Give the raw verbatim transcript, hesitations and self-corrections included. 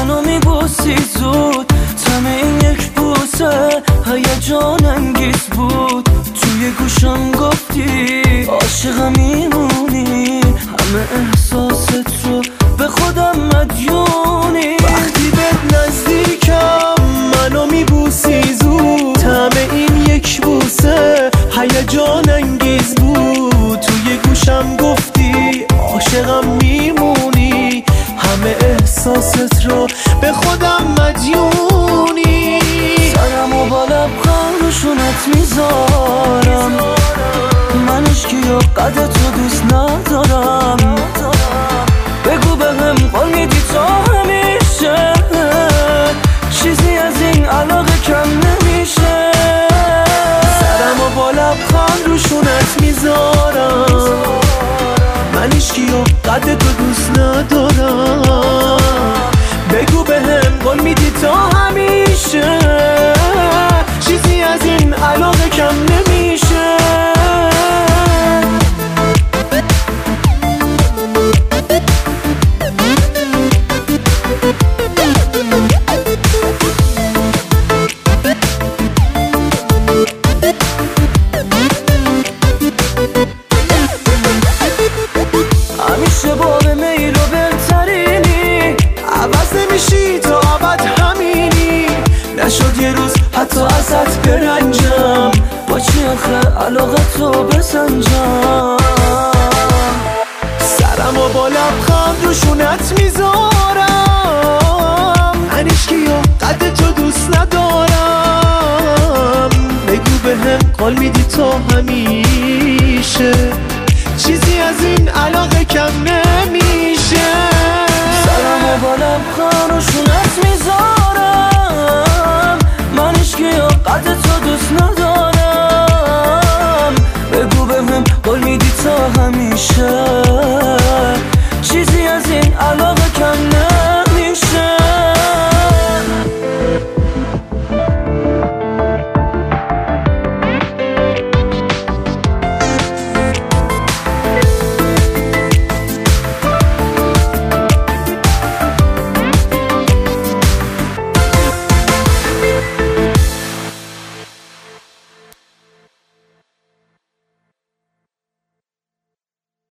منو میبوسی زود، تم این یک بوسه هیجان انگیز بود. توی گوشم گفتی عاشقم میمونی، همه احساست رو به خودم مدیونی. وقتی به نزدیکم منو میبوسی زود، تم این یک بوسه هیجان انگیز بود. توی گوشم گفتی عاشقم میمونی، همه احساست رو به خودم مدیونی. سرمو با لبخند روشونت میذارم، من عشقی و قد تو دوست ندارم. بگو بهم قول میدی تا همیشه، چیزی از این علاقه کم نمیشه. سرمو با لبخند روشونت میذارم، من عشقی و قد تو دوست ندارم. بگو بهم قول میدی تا همیشه، چیزی از این علاقه کم نمیشه. همیشه با میل و بهترینی، عوض نمیشی تا ابد همینی. نشد یه روز حتی ازت برنجم، با چی آخه علاقه تو بسنجم. سرم و با لبخند روشونت میذارم، من عشقی و قد تو دوست ندارم. بگو بهم قول میدی تا همیشه، چیزی از این علاقه کم نمیشه. سرم و با لبخند روشونت میذارم، من عشقی و قد تو دوست ندارم. بگو بهم قول میدی تا همیشه، چیزی از این علاقه کم